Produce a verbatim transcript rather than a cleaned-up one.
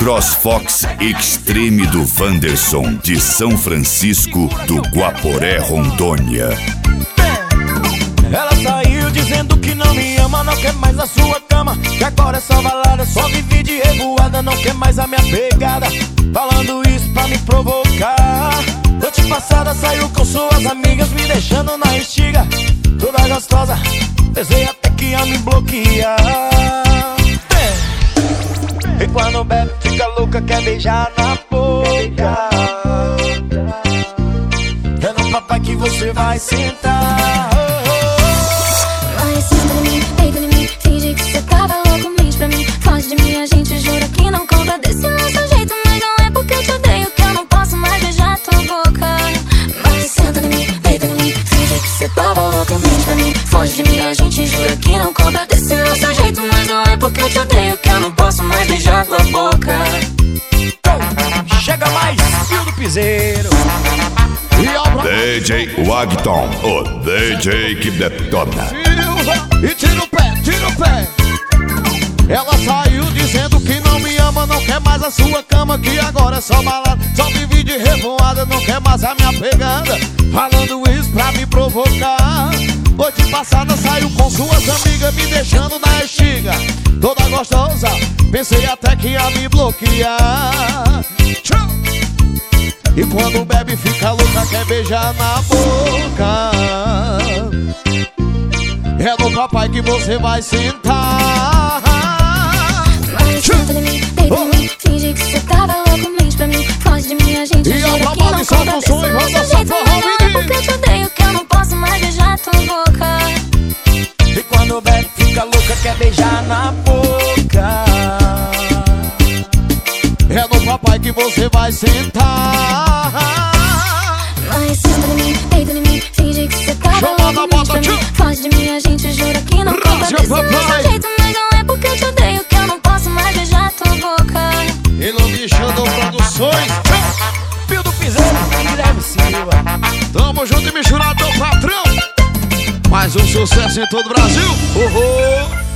CrossFox Extreme do Wanderson, de São Francisco do Guaporé, Rondônia. Ela saiu dizendo que não me ama, não quer mais a sua cama, que agora é só balada, só vive de revoada, não quer mais a minha pegada, falando isso pra me provocar. Noite passada saiu com suas amigas, me deixando na estiga, toda gostosa, pensei até que ia me bloquear. É. E quando bebe fica louca, quer beijar na boca, é no papai que você vai sentar. Foge de mim, a gente jura que não conta desse nosso jeito, mas não é porque eu te odeio que eu não posso mais beijar tua boca. Chega mais, fio do piseiro. D J Wagton, o D J que detona. E tira o pé, tira o pé. Ela saiu dizendo que não me ama, não quer mais a sua cama, que agora é só balada, só vive de revoada, não quer mais a minha pegada, falando isso pra me provocar. Noite passada saiu com suas amigas, me deixando na estiga, toda gostosa, pensei até que ia me bloquear. E quando bebe fica louca, quer beijar na boca, é no papai que você vai sentar. Mas senta em mim, deita em mim, finge que você tava louco, mente pra mim, foge de mim, a gente e jura que não conta desse nosso jeito, mas não é porque eu te odeio que eu não posso mais beijar tua boca. E quando bebe fica louca, quer beijar na boca, é no papai que você vai sentar. Mas senta em mim, deita em mim, finge que você tava louco, mente pra mim, foge de mim, a gente jura que não conta desse nosso jeito, mas não é porque eu te odeio que eu não posso mais beijar tua boca. Iluminando Produções, fio do piseiro, Guilherme Silva. Tamo junto e misturado, meu patrão. Mais um sucesso em todo o Brasil. Uhul.